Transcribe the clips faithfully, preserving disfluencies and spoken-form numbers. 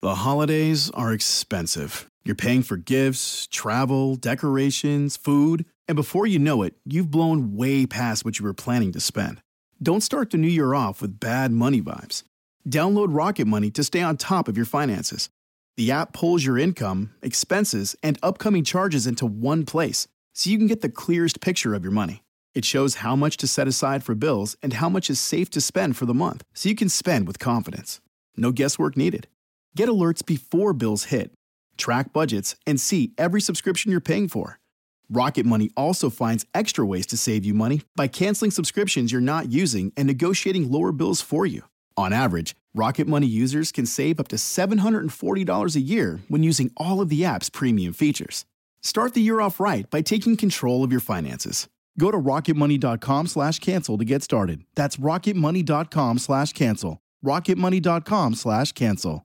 The holidays are expensive. You're paying for gifts, travel, decorations, food, and before you know it, you've blown way past what you were planning to spend. Don't start the new year off with bad money vibes. Download Rocket Money to stay on top of your finances. The app pulls your income, expenses, and upcoming charges into one place, so you can get the clearest picture of your money. It shows how much to set aside for bills and how much is safe to spend for the month, so you can spend with confidence. No guesswork needed. Get alerts before bills hit, track budgets, and see every subscription you're paying for. Rocket Money also finds extra ways to save you money by canceling subscriptions you're not using and negotiating lower bills for you. On average, Rocket Money users can save up to seven hundred forty dollars a year when using all of the app's premium features. Start the year off right by taking control of your finances. Go to rocketmoney.com slash cancel to get started. That's rocketmoney.com slash cancel. rocketmoney.com slash cancel.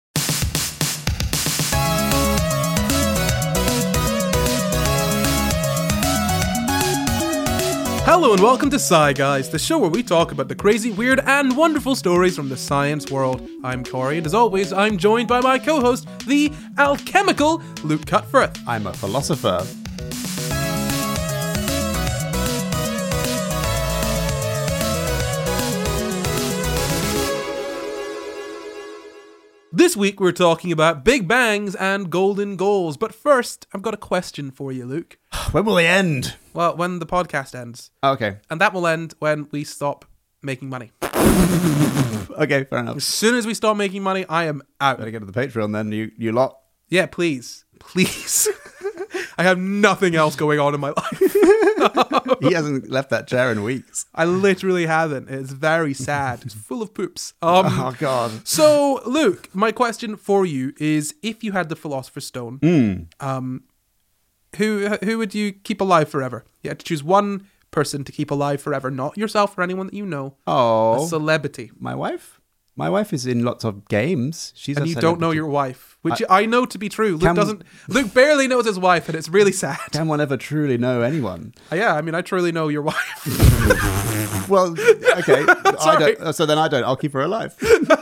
Hello and welcome to Sci Guys, the show where we talk about the crazy, weird, and wonderful stories from the science world. I'm Corey, and as always, I'm joined by my co-host, the alchemical Luke Cutforth. I'm a philosopher. This week we're talking about Big Bangs and golden goals, but first, I've got a question for you, Luke. When will they end? Well, when the podcast ends. Okay. And that will end when we stop making money. Okay, fair enough. As soon as we stop making money, I am out. Gotta get to the Patreon then, you, you lot. Yeah, please. Please. I have nothing else going on in my life. He hasn't left that chair in weeks. I literally haven't. It's very sad. It's full of poops. Um, Oh, God. So, Luke, my question for you is, if you had the Philosopher's Stone, Mm. um, who who would you keep alive forever? You had to choose one person to keep alive forever, not yourself or anyone that you know. Oh. A celebrity. My wife? My wife is in lots of games. She's And a you don't know celebrity. your wife, which I, I know to be true. Luke Can- doesn't. Luke barely knows his wife, and it's really sad. Can one ever truly know anyone? Uh, yeah, I mean, I truly know your wife. Well, okay. I Sorry. don't, so then I don't. I'll keep her alive.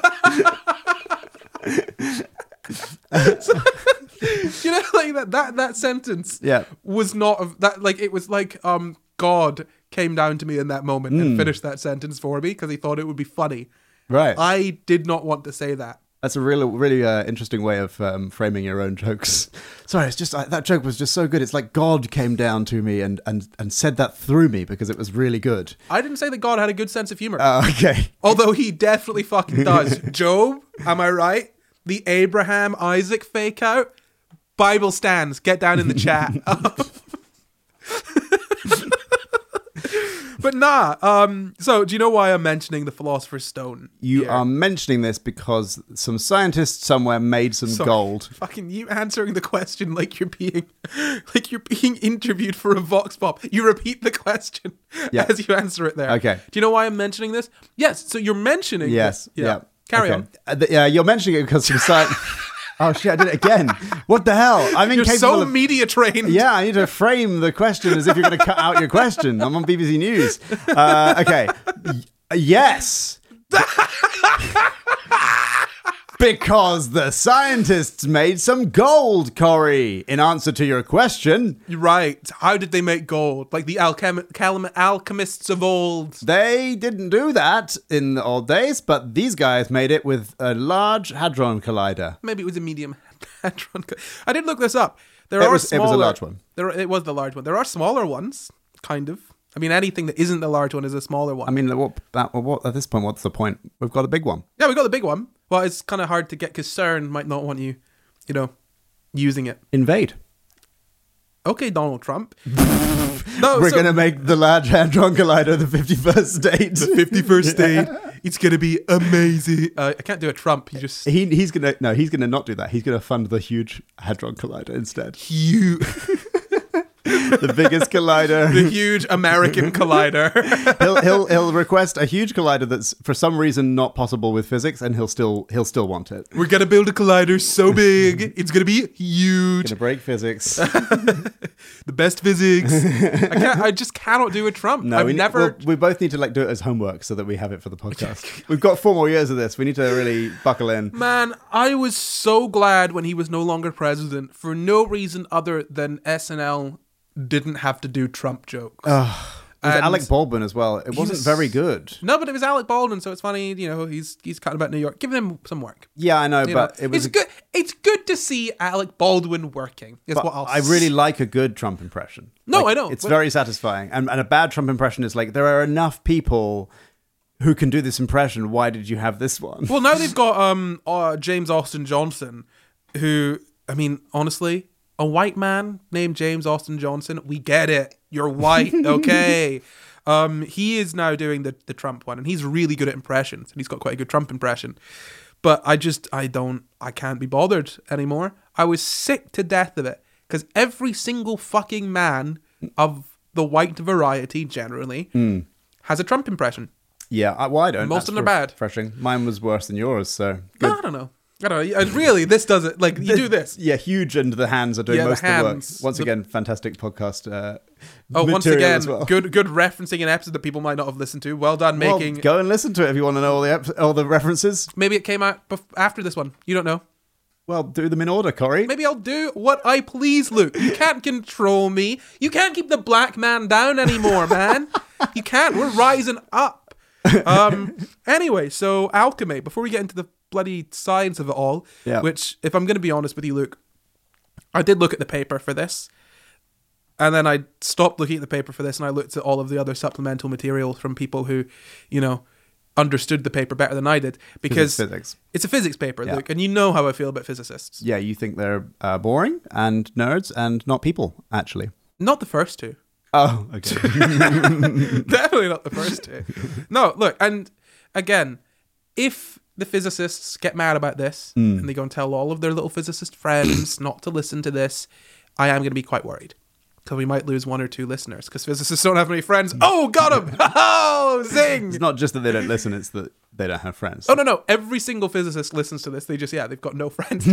You know, like that that that sentence Yeah. was not of that. Like it was like um God came down to me in that moment Hmm. and finished that sentence for me because he thought it would be funny. Right. I did not want to say that. That's a really, really uh, interesting way of um, framing your own jokes. Sorry, it's just uh, that joke was just so good. It's like God came down to me and, and, and said that through me because it was really good. I didn't say that God had a good sense of humor, Uh, okay. although he definitely fucking does. Job, am I right? The Abraham Isaac fake out. Bible stands. Get down in the chat. But nah, um, so do you know why I'm mentioning the Philosopher's Stone? You here? are mentioning this because some scientist somewhere made some Sorry. gold. Fucking you answering the question like you're being like you're being interviewed for a Vox Pop. You repeat the question Yeah. as you answer it there. Okay. Do you know why I'm mentioning this? Yes, so you're mentioning Yes. this. Yeah. Carry Okay. on. Uh, th- yeah, you're mentioning it because some science. Oh shit! I did it again. What the hell? I'm You're incapable so of. media trained. Yeah, I need to frame the question as if you're going to cut out your question. I'm on B B C News. Uh, okay. Y- yes. Because the scientists made some gold, Corey. In answer to your question, You're right. How did they make gold? Like the alchem- calem- alchemists of old. they didn't do that in the old days, but these guys made it with a large hadron collider. Maybe it was a medium hadron. co- I did look this up. There It are was- it was a smaller, large one. There, it was the large one. There are smaller ones, kind of. I mean, anything that isn't the large one is a smaller one. I mean, what, that, what, at this point, what's the point? We've got a big one. Yeah, we got the big one. Well, it's kind of hard to get because CERN might not want you, you know, using it. Invade. Okay, Donald Trump. no, We're so- going to make the Large Hadron Collider the fifty-first state. the fifty-first state. It's gonna be amazing. Uh, I can't do a Trump. He just He he's gonna no, he's gonna not do that. He's gonna fund the Huge Hadron Collider instead. you. the biggest collider. The huge American collider. he'll he'll he'll request a huge collider that's for some reason not possible with physics, and he'll still he'll still want it. We're gonna build a collider so big, it's gonna be huge. Gonna break physics. The best physics. I can't. I just cannot do a Trump. No, I've we, never. well, we both need to like do it as homework so that we have it for the podcast. We've got four more years of this. We need to really buckle in. Man, I was so glad when he was no longer president for no reason other than S N L didn't have to do Trump jokes. Ugh. It was And Alec Baldwin as well. It wasn't was- very good. No, but it was Alec Baldwin, so it's funny. You know, he's he's cutting about New York. Give him some work. Yeah, I know, You but know, it was. it's good. It's good to see Alec Baldwin working. Is but what I'll. I really like a good Trump impression. No, Like, I know, It's but- very satisfying. And, and a bad Trump impression is like, there are enough people who can do this impression. Why did you have this one? Well, now they've got um uh, James Austin Johnson, who I mean, honestly, a white man named James Austin Johnson. We get it. You're white, okay. Um, he is now doing the, the Trump one, and he's really good at impressions, and he's got quite a good Trump impression. But I just, I don't, I can't be bothered anymore. I was sick to death of it, because every single fucking man of the white variety, generally, Hmm. has a Trump impression. Yeah, I, well, I don't. Most That's of them are bad. Refreshing. Mine was worse than yours, so good. I don't know. I don't know. Uh, Really, this does it. Like, you do this. Yeah, huge, and the hands are doing Yeah, the most of the work. hands. Once The- again, fantastic podcast. Uh, Oh, once material again, as well. good good referencing an episode that people might not have listened to. Well done Well, making... go and listen to it if you want to know all the ep- all the references. Maybe it came out bef- after this one. You don't know. Well, do them in order, Corey. Maybe I'll do what I please, Luke. You can't control me. You can't keep the black man down anymore, man. You can't. We're rising up. Um. Anyway, so alchemy. Before we get into the bloody science of it all, Yeah. which, if I'm going to be honest with you, Luke, I did look at the paper for this. And then I stopped looking at the paper for this, and I looked at all of the other supplemental material from people who, you know, understood the paper better than I did. Because Physics. it's a physics paper, Yeah. Luke, and you know how I feel about physicists. Yeah, you think they're uh, boring and nerds and not people, actually. Not the first two. Oh, okay. Definitely not the first two. No, look, and again, if the physicists get mad about this Hmm. and they go and tell all of their little physicist friends not to listen to this, I am going to be quite worried. Because we might lose one or two listeners. Because physicists don't have any friends. Oh, got him! Oh, zing! It's not just that they don't listen, it's that they don't have friends. Oh, no, no. Every single physicist listens to this. They just, yeah, they've got no friends.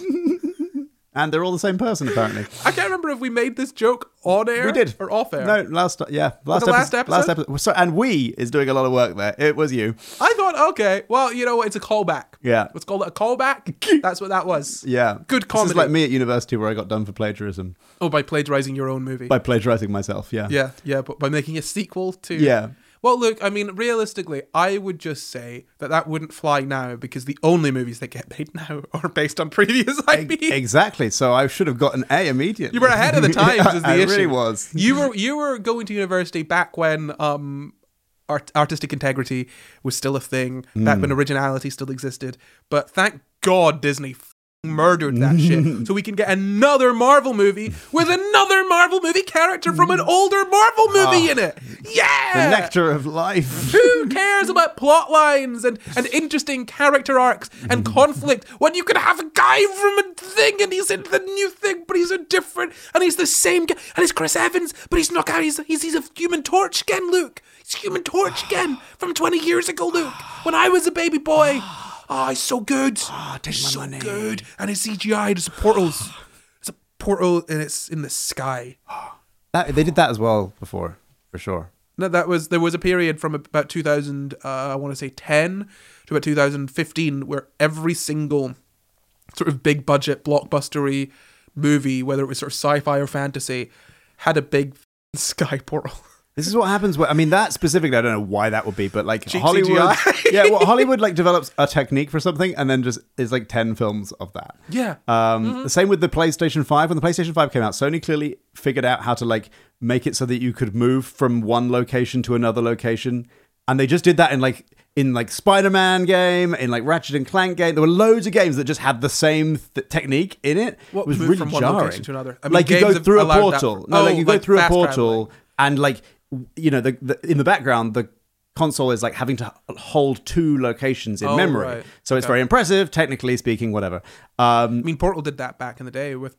And they're all the same person, apparently. I can't remember if we made this joke on air We did. or off air. No, last, yeah. Last, the last episode, Last episode? episode. So, and we is doing a lot of work there. It was you. I thought, okay, well, you know what? It's a callback. Yeah. Let's call it a callback. That's what that was. Yeah. Good This comedy. is like me at university where I got done for plagiarism. Oh, by plagiarizing your own movie. By plagiarizing myself, yeah. Yeah, yeah, but by making a sequel to... Yeah. Well, look, I mean, realistically, I would just say that that wouldn't fly now because the only movies that get made now are based on previous I P. Exactly. So I should have got an A immediately. You were ahead of the times is the I issue. really was. You were you were going to university back when um art, artistic integrity was still a thing, back Hmm. when originality still existed. But thank God Disney f- murdered that shit so we can get another Marvel movie with another Marvel movie character from an older Marvel movie in it. Yeah! The nectar of life. Who cares about plot lines and, and interesting character arcs and conflict when you can have a guy from a thing and he's in the new thing, but he's a different, and he's the same guy, and he's Chris Evans, but he's not, he's, he's, he's a Human Torch again, Luke. He's Human Torch again from twenty years ago, Luke, when I was a baby boy. Oh, he's so good. Oh, take he's my so money. good. And his C G I, there's portals. It's a portal and it's in the sky. That, they did that as well before, for sure. No, that was there was a period from about two thousand, uh, I want to say ten to about two thousand fifteen, where every single sort of big budget blockbustery movie, whether it was sort of sci-fi or fantasy, had a big sky portal. This is what happens. When, I mean, that specifically, I don't know why that would be, but like Cheap Hollywood, C G I. yeah, well, Hollywood like develops a technique for something, and then just is like ten films of that. Yeah. Um, Mm-hmm. The same with the PlayStation five. When the PlayStation five came out, Sony clearly figured out how to like make it so that you could move from one location to another location, and they just did that in like in like Spider-Man game, in like Ratchet and Clank game. There were loads of games that just had the same th- technique in it. What, it was move really from one jarring. location to another? I mean, like you go games have through a allowed that portal. for- no, like oh, you go like through a fast portal, traveling. and like you know, the, the in the background the console is like having to hold two locations in Oh, memory. right. So it's Okay. very impressive, technically speaking, whatever. Um, I mean, Portal did that back in the day with Portal.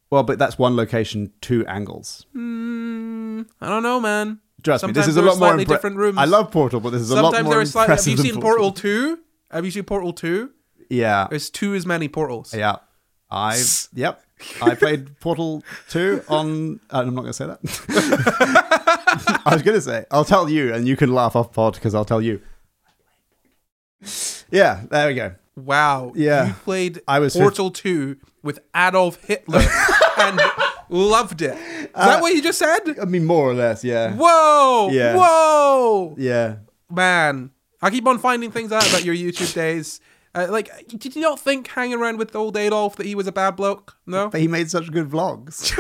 Well, but that's one location, two angles. Mm, I don't know, man. Trust Sometimes me, this is a there are lot more slightly impre- different rooms. I love Portal, but this is a lot Sometimes more there are slightly. Have impressive you than seen Portal two? Have you seen Portal two? Yeah. There's two as many portals. Yeah. I yep. I played Portal two on uh, I'm not going to say that. I was going to say I'll tell you and you can laugh off pod because I'll tell you. Yeah, there we go. Wow. Yeah. You played I was Portal two with Adolf Hitler and loved it. Is Uh, that what you just said? I mean more or less, yeah. Whoa. Yeah. Whoa. Yeah. Man. I keep on finding things out about your YouTube days. Uh, like, did you not think hanging around with old Adolf that he was a bad bloke? No? But he made such good vlogs.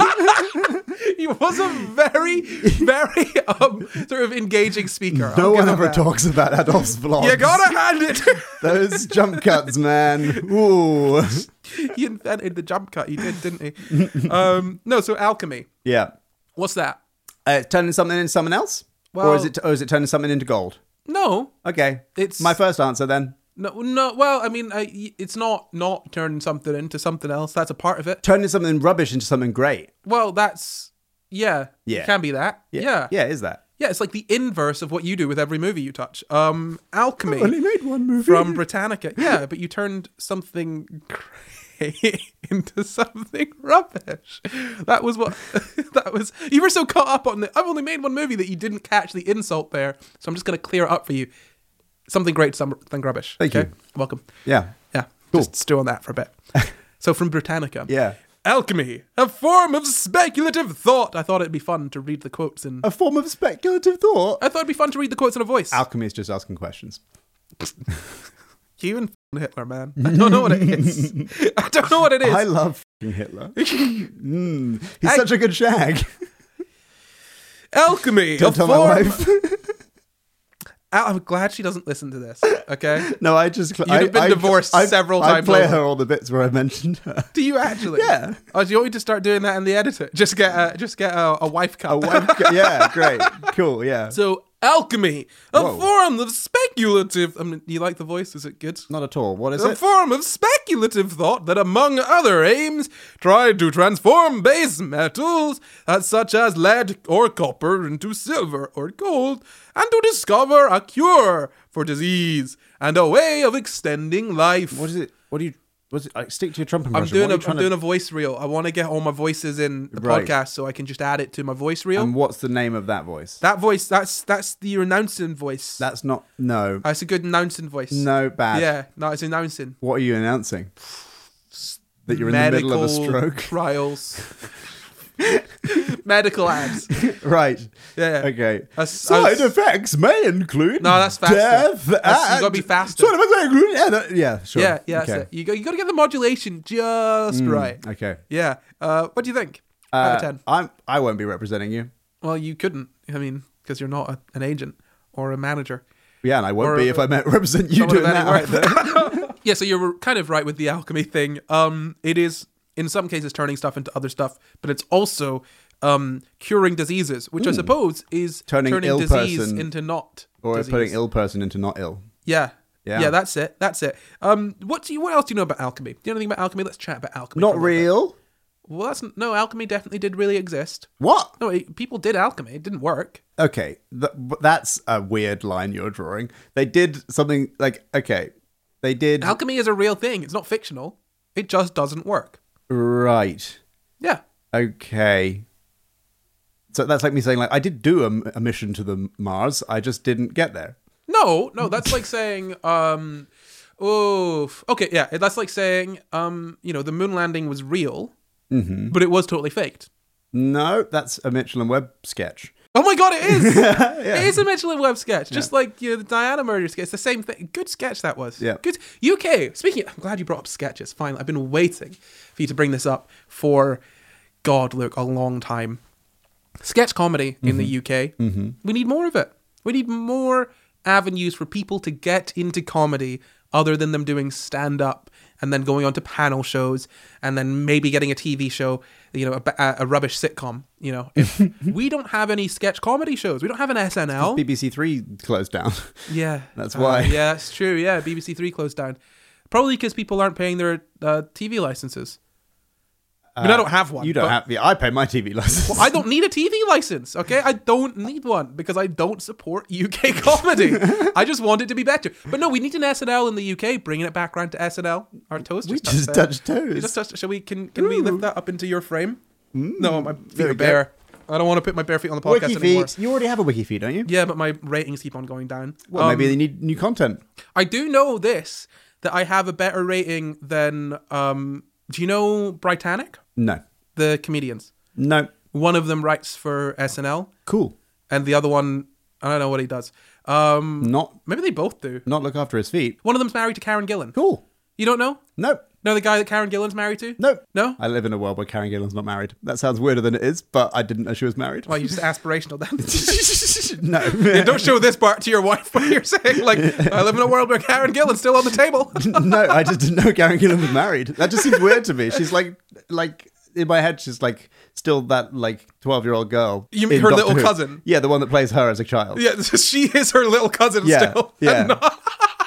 He was a very, very um, sort of engaging speaker. No I'll one give him ever that. talks about Adolf's vlogs. You gotta hand it. Those jump cuts, man. Ooh. He invented the jump cut. He did, didn't he? um, no, so alchemy. Yeah. What's that? Uh, turning something into someone else? Well- or is it or is it turning something into gold? No, Okay. It's- my first answer then. no, no. Well, I mean, I, it's not not turning something into something else. That's a part of it. Turning something rubbish into something great. Well, that's yeah. Yeah. It can be that. Yeah. yeah. Yeah, is that? Yeah, it's like the inverse of what you do with every movie you touch. Um, alchemy made one movie. from Britannica. Yeah, but you turned something great into something rubbish. That was what. That was. You were so caught up on the. I've only made one movie that you didn't catch the insult there. So I'm just gonna clear it up for you. Something great, something rubbish. Thank okay? you. Welcome. Yeah. Yeah. Cool. Just stew on that for a bit. So from Britannica. Yeah. Alchemy, a form of speculative thought. I thought it'd be fun to read the quotes in. A form of speculative thought. I thought it'd be fun to read the quotes in a voice. Alchemy is just asking questions. You and Hitler, man. I don't know what it is. I don't know what it is. I love f***ing Hitler. mm, he's such a good shag. Alchemy, Don't a tell form. my wife. Al- I'm glad she doesn't listen to this. Okay. No, I just. You'd have been divorced several I times play over. her all the bits where I mentioned her. Do you actually? Yeah. Oh, do you want me to start doing that in the editor? Just get a just get a, a wife cut. A wife, yeah, great, cool, yeah. So alchemy, a Whoa. form of speculative. I mean, you like the voice? Is it good? Not at all. What is A it? form of speculative thought that, among other aims, tried to transform base metals, uh, such as lead or copper, into silver or gold, and to discover a cure for disease and a way of extending life. What is it? What do you? What's it? Like, stick to your trumpet. I'm impression. doing What are a you trying I'm to- doing a voice reel. I want to get all my voices in the Right. podcast so I can just add it to my voice reel. And what's the name of that voice? that voice, that's that's the announcing voice. That's not. No. That's a good announcing voice. No, bad. Yeah, no, it's announcing. What are you announcing? That you're in the middle of a Medical stroke. trials. Medical ads. Right. Yeah. yeah. Okay. That's- Side that's- effects may include. No, that's faster. Death. That's- you and- gotta be faster. Side effects may include. Yeah, that- yeah sure. Yeah, yeah, Okay. that's it. You got, you got to get the modulation just right. Okay. Yeah. Uh, what do you think? Out Uh, of ten. I'm. I won't be representing you. Well, you couldn't. I mean, because you're not a, an agent or a manager. Yeah, and I won't Or- be if I meant represent you someone doing of that any either. worth. Yeah, so you're kind of right with the alchemy thing. Um, it is in some cases turning stuff into other stuff, but it's also um curing diseases, which I suppose is Turning ill disease person- into not Or disease. putting ill person into not ill. Yeah. Yeah. Yeah, that's it. That's it. Um, what do you? What else do you know about alchemy? Do you know anything about alchemy? Let's chat about alchemy. Not for a little bit. real. Well, that's no. Alchemy definitely did really exist. What? No, it, people did alchemy. It didn't work. Okay, th- but that's a weird line you're drawing. They did something like okay, they did Alchemy is a real thing. It's not fictional. It just doesn't work. right. Yeah. Okay. So that's like me saying like I did do a, a mission to the Mars. I just didn't get there. No, no. That's like saying, um, oh, okay, yeah. That's like saying, um, you know, the moon landing was real, Mm-hmm. but it was totally faked. No, that's a Mitchell and Webb sketch. Oh my god, it is! It is a Mitchell and Webb sketch, just like you know the Diana murder sketch. It's the same thing. Good sketch that was. Yeah. Good. U K. Speaking, I'm glad you brought up sketches. Finally, I've been waiting for you to bring this up for, God, look, a long time. Sketch comedy in the U K. Mm-hmm. We need more of it. We need more avenues for people to get into comedy other than them doing stand up and then going on to panel shows and then maybe getting a T V show, you know, a, a rubbish sitcom. You know, if we don't have any sketch comedy shows, we don't have an S N L. B B C Three closed down. Yeah, That's uh, why. yeah, that's true. Yeah, B B C Three closed down, probably because people aren't paying their uh, T V licenses. I mean, I don't have one. You don't but- have. Yeah, I pay my T V license. Well, I don't need a T V license, okay? I don't need one because I don't support U K comedy. I just want it to be better. But no, we need an S N L in the U K, bringing it back around to S N L. Our toes we just touched just there. touched toes. We just touched. Shall we? Can can we lift that up into your frame? Mm. No, my feet There are we go. bare. I don't want to put my bare feet on the podcast Wiki anymore. feed. You already have a wiki feed, don't you? Yeah, but my ratings keep on going down. Well, Um, maybe they need new content. I do know this, that I have a better rating than, um, do you know Britannic? No. The comedians. No. One of them writes for S N L, Cool. and the other one, I don't know what he does. Um, Not maybe they both do. not look after his feet. One of them's married to Karen Gillan. Cool. You don't know? No. Know the guy that Karen Gillan's married to? No. No? I live in a world where Karen Gillan's not married. That sounds weirder than it is, but I didn't know she was married. Well, you're just aspirational then. No. Yeah, don't show this part to your wife when you're saying, like, I live in a world where Karen Gillan's still on the table. No, I just didn't know Karen Gillan was married. That just seems weird to me. She's like, like in my head, she's like still that like twelve-year-old girl. You mean in her Doctor little Who. cousin? Yeah, the one that plays her as a child. Yeah, she is her little cousin Yeah, still. yeah. And not-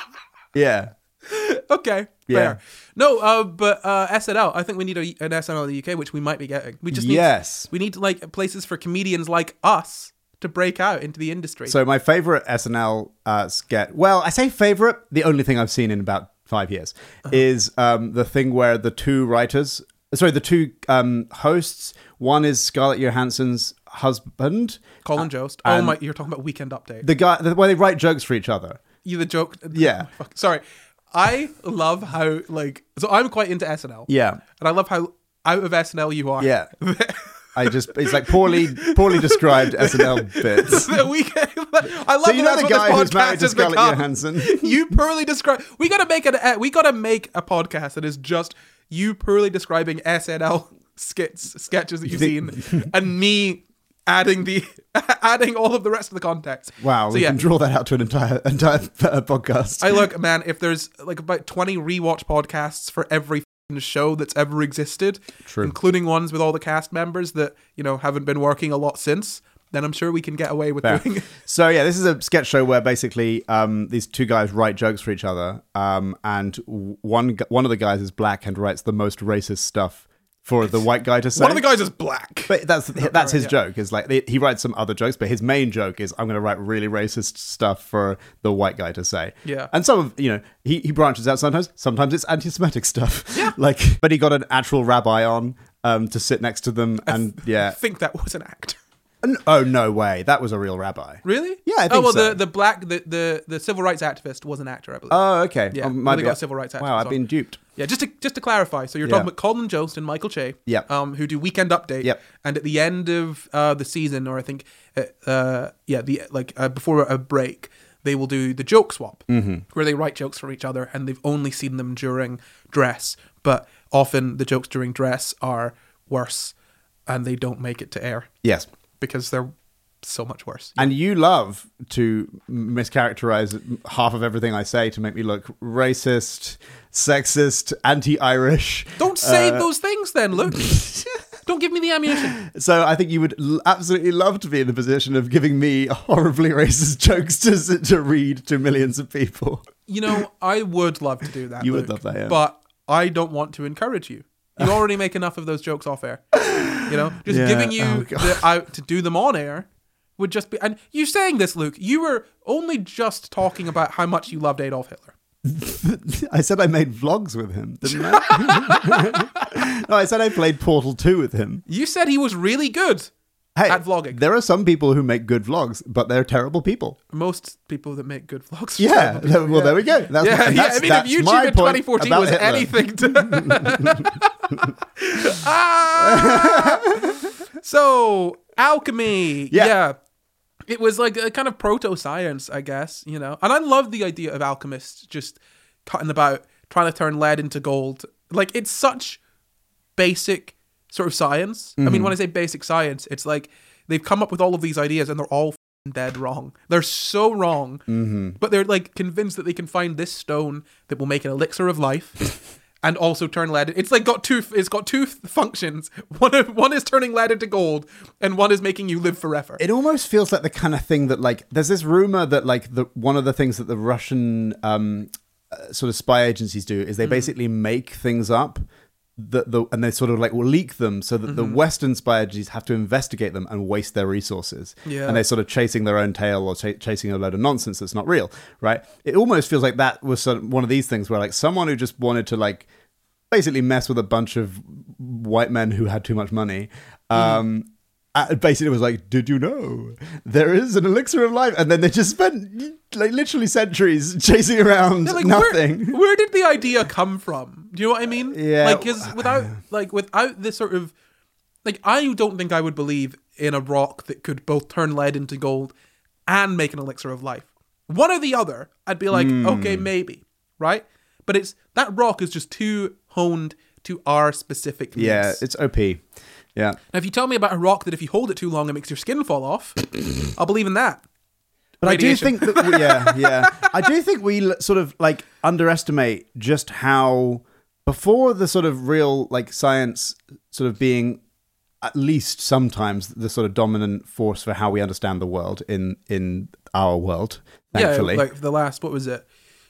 Yeah. Okay, Yeah. fair. No, uh, but uh, S N L, I think we need a, an S N L in the U K, which we might be getting. We just need, Yes. we need like places for comedians like us to break out into the industry. So my favorite S N L uh, sketch, well, I say favorite, the only thing I've seen in about five years, Uh-huh. is um, the thing where the two writers, sorry, the two um, hosts, one is Scarlett Johansson's husband, Colin Jost. Oh and- my, you're talking about Weekend Update. the guy, the, where they write jokes for each other. you the joke. Yeah. Oh, fuck. Sorry. I love how, like, so I'm quite into S N L. Yeah. And I love how out of S N L you are. Yeah. I just, it's like poorly, poorly described S N L bits. The weekend, I love So you that know that's the what guy this who's married podcast to has Scarlett become. Johansson? You poorly describe. We gotta make an. uh, We gotta make a podcast that is just you poorly describing S N L skits, sketches that you've seen, and me adding the adding all of the rest of the context. Wow, So we yeah, can draw that out to an entire entire uh, podcast. I look, man. If there's like about twenty rewatch podcasts for every f***ing show that's ever existed, True. including ones with all the cast members that you know haven't been working a lot since, then I'm sure we can get away with Fair. doing it. So yeah, this is a sketch show where basically um, these two guys write jokes for each other, um, and w- one gu- one of the guys is black and writes the most racist stuff for the white guy to say. One of the guys is black. But that's that's his yeah. joke. Is like he writes some other jokes, but his main joke is I'm going to write really racist stuff for the white guy to say. Yeah. And some of you know he he branches out sometimes. Sometimes it's anti-Semitic stuff. Yeah. Like, but he got an actual rabbi on um, to sit next to them, and yeah. I think that was an actor. N- Oh no way! That was a real rabbi. Really? Yeah, I think Oh well, so. the the black the, the the civil rights activist was an actor, I believe. Oh, okay. Yeah, Oh, well, might they be- got civil rights Wow, activists I've on. been duped. Yeah, just to just to clarify, so you're Yeah. talking about Colin Jost and Michael Che, Yep. um, who do Weekend Update, Yep. and at the end of uh, the season, or I think, uh, uh, yeah, the like uh, before a break, they will do the joke swap, mm-hmm. where they write jokes for each other, and they've only seen them during dress, but often the jokes during dress are worse, and they don't make it to air Yes. because they're so much worse. And you love to mischaracterize half of everything I say to make me look racist, sexist, anti-Irish. Don't say Uh, those things then, Luke. Don't give me the ammunition. So I think you would l- absolutely love to be in the position of giving me horribly racist jokes to to read to millions of people. You know, I would love to do that. You would Luke, love that, yeah. But I don't want to encourage you. You already make enough of those jokes off air. You know, just Yeah, giving you oh, God. the, out to do them on air would just be. And you saying this, Luke, you were only just talking about how much you loved Adolf Hitler. I said I made vlogs with him, didn't I? No, I said I played Portal two with him. You said he was really good Hey, at vlogging. there are some people who make good vlogs, but they're terrible people. Most people that make good vlogs. are Yeah, terrible people, well, yeah. there we go. That's, Yeah, and yeah. that's, I mean, if that's YouTube my in point twenty fourteen about was Hitler. anything to. Ah! So, alchemy. Yeah. Yeah. It was like a kind of proto-science, I guess, you know. And I love the idea of alchemists just cutting about, trying to turn lead into gold. Like, it's such basic sort of science. I mean, when I say basic science, it's like they've come up with all of these ideas and they're all f***ing dead wrong. They're so wrong, mm-hmm. but they're like convinced that they can find this stone that will make an elixir of life. And also turn lead. It's like got two. It's got two functions. One of, one is turning lead into gold, and one is making you live forever. It almost feels like the kind of thing that, like, there's this rumor that, like, the one of the things that the Russian um, uh, sort of spy agencies do is they basically make things up the, the and they sort of like will leak them so that Mm-hmm. the Western spy agencies have to investigate them and waste their resources. Yeah. And they're sort of chasing their own tail or ch- chasing a load of nonsense that's not real, right? It almost feels like that was sort of one of these things where like someone who just wanted to like basically mess with a bunch of white men who had too much money. Um, mm. Uh, basically, it was like, did you know there is an elixir of life? And then they just spent like literally centuries chasing around Yeah, like, nothing. Where, where did the idea come from? Do you know what I mean? Yeah. Like, because without like without this sort of like, I don't think I would believe in a rock that could both turn lead into gold and make an elixir of life. One or the other, I'd be like, Mm. okay, maybe, right? But it's that rock is just too honed to our specific needs. Yeah, it's O P. Yeah. Now, if you tell me about a rock that if you hold it too long, it makes your skin fall off, I'll believe in that. But Radiation. I do think that, we, yeah, yeah. I do think we l- sort of like underestimate just how, before the sort of real like science sort of being at least sometimes the sort of dominant force for how we understand the world in, in our world, thankfully. Yeah, like the last, what was it?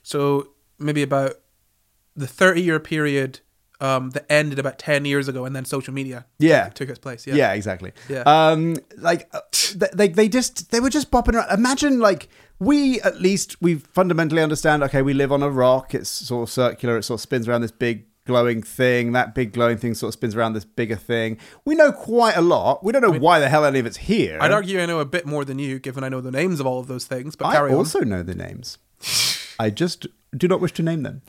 So maybe about the thirty year period Um, that ended about ten years ago, and then social media yeah. took, took its place. Yeah, yeah, exactly. Yeah. Um, like uh, they, they just they were just popping around. Imagine like we at least we fundamentally understand. Okay, we live on a rock. It's sort of circular. It sort of spins around this big glowing thing. That big glowing thing sort of spins around this bigger thing. We know quite a lot. We don't know I mean, why the hell any of it's here. I'd argue I know a bit more than you, given I know the names of all of those things. But I carry also on. know the names. I just do not wish to name them.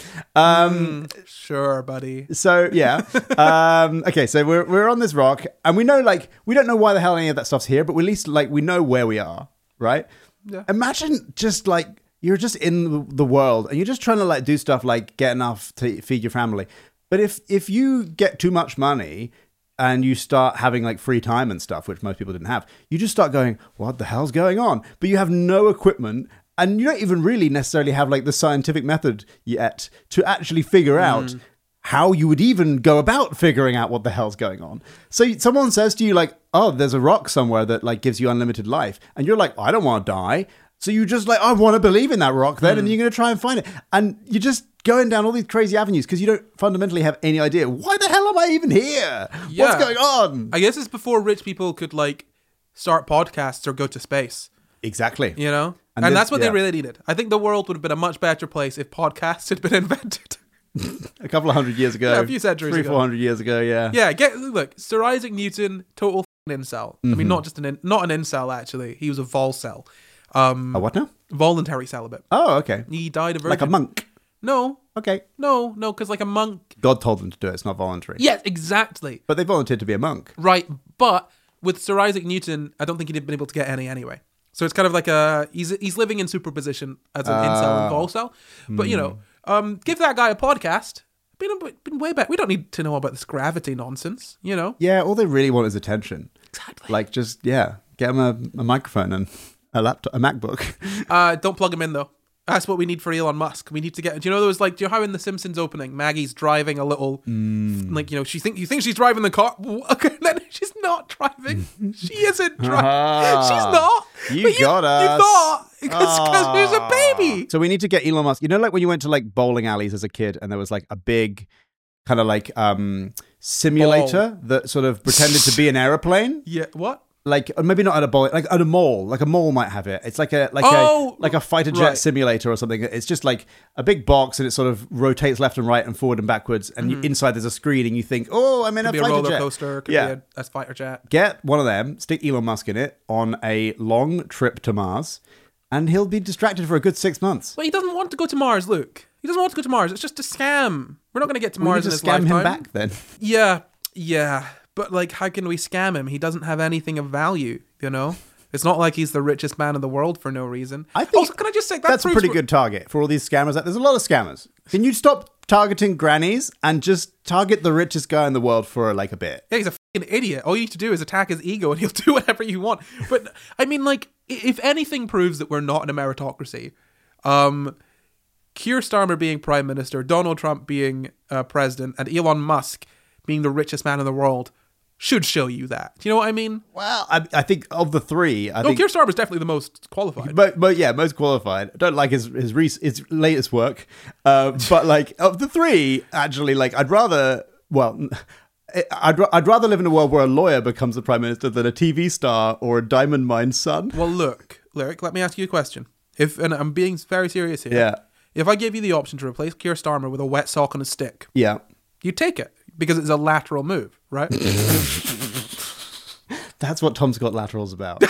Um, mm, sure, buddy. So yeah. Um, okay, so we're we're on this rock, and we know like we don't know why the hell any of that stuff's here, but we at least like we know where we are, right? Yeah. Imagine just like you're just in the world, and you're just trying to like do stuff like get enough to feed your family. But if if you get too much money and you start having like free time and stuff, which most people didn't have, you just start going, what the hell's going on? But you have no equipment. And you don't even really necessarily have like the scientific method yet to actually figure out mm. how you would even go about figuring out what the hell's going on. So someone says to you like, oh, there's a rock somewhere that like gives you unlimited life. And you're like, I don't want to die. So you just like, I want to believe in that rock then. Mm. And you're going to try and find it. And you're just going down all these crazy avenues because you don't fundamentally have any idea. Why the hell am I even here? Yeah. What's going on? I guess it's before rich people could like start podcasts or go to space. Exactly. You know? And, and this, that's what yeah. they really needed. I think the world would have been a much better place if podcasts had been invented. a couple of hundred years ago. Yeah, a few centuries Three, ago. four hundred years ago, yeah. Yeah, get look, Sir Isaac Newton, total f***ing incel. Mm-hmm. I mean, not just an in, not an incel, actually. He was a volcel. Um, a what now? Voluntary celibate. Oh, okay. He died a virgin. Like a monk? No. Okay. No, no, because like a monk... God told them to do it. It's not voluntary. Yes, exactly. But they volunteered to be a monk. Right, but with Sir Isaac Newton, I don't think he'd have been able to get any anyway. So it's kind of like a he's he's living in superposition as an uh, incel and volcel. But you know, um, give that guy a podcast. Been been way back. We don't need to know about this gravity nonsense. You know. Yeah, all they really want is attention. Exactly. Like just yeah, get him a, a microphone and a laptop, a MacBook. uh, don't plug him in though. That's what we need for Elon Musk. We need to get. Do you know those like? Do you know how in the Simpsons opening, Maggie's driving a little, mm. like you know, she think you think she's driving the car. Okay, then she's not driving. She isn't driving. Ah, she's not. You but got you, us. You thought because ah. there's a baby. So we need to get Elon Musk. You know, like when you went to like bowling alleys as a kid, and there was like a big kind of like um simulator Ball. that sort of pretended to be an airplane. Yeah. What? Like maybe not at a ball, like at a mall. Like a mall might have it. It's like a like oh, a like a fighter jet right. simulator or something. It's just like a big box and it sort of rotates left and right and forward and backwards. And mm-hmm. you, inside there's a screen and you think, oh, I'm in could a be fighter a roller jet. coaster. Could yeah, be a, a fighter jet. Get one of them. Stick Elon Musk in it on a long trip to Mars, and he'll be distracted for a good six months. Well, he doesn't want to go to Mars, Luke. He doesn't want to go to Mars. It's just a scam. We're not going to get to we Mars need in to his scam lifetime. him back then. Yeah, yeah. But, like, how can we scam him? He doesn't have anything of value, you know? It's not like he's the richest man in the world for no reason. I think also, can I just say, that that's a pretty good target for all these scammers. There's a lot of scammers. Can you stop targeting grannies and just target the richest guy in the world for, like, a bit? Yeah, he's a fucking idiot. All you need to do is attack his ego and he'll do whatever you want. But, I mean, like, if anything proves that we're not in a meritocracy, um, Keir Starmer being prime minister, Donald Trump being uh, president, and Elon Musk being the richest man in the world should show you that. Do you know what I mean? Well, I, I think of the three, I no, think Keir Starmer's definitely the most qualified. But, but yeah, most qualified. I don't like his his, his latest work, uh, but like of the three, actually, like I'd rather Well, I'd, I'd rather live in a world where a lawyer becomes the prime minister than a T V star or a diamond mine son. Well, look, Lyric, let me ask you a question. If and I'm being very serious here. Yeah. If I gave you the option to replace Keir Starmer with a wet sock on a stick, Yeah. you'd take it because it's a lateral move, right? That's what Tom's Got Lateral's about.